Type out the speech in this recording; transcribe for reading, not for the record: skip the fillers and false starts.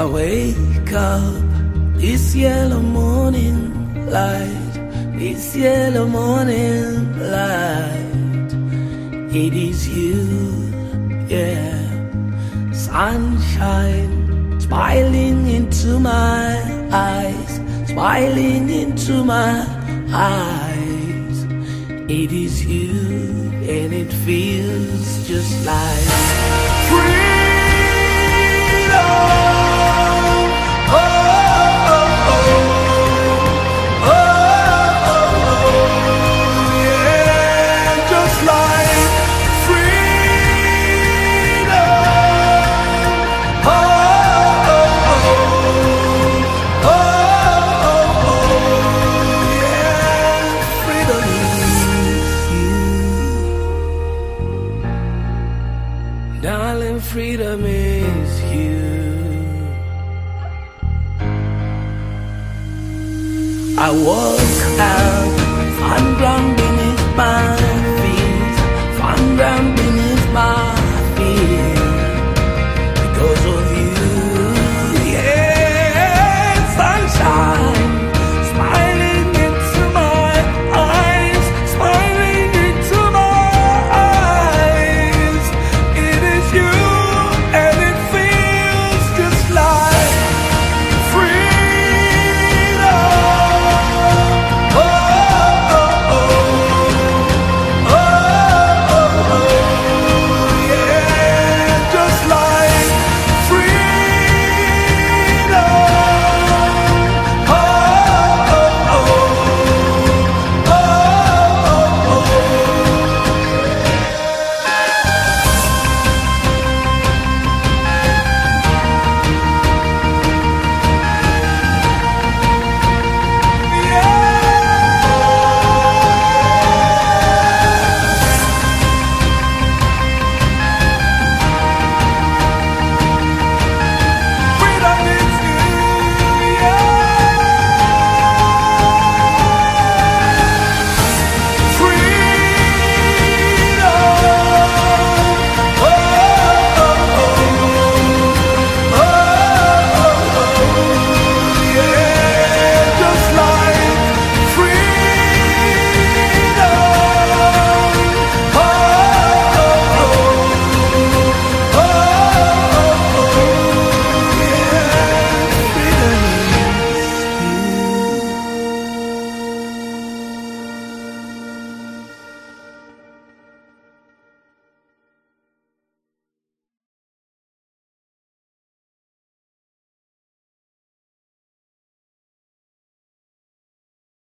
I wake up this yellow morning light, this yellow morning light. It is you, yeah. Sunshine smiling into my eyes, smiling into my eyes. It is you, and it feels just like freedom. Darling, freedom is you. I woke up, found ground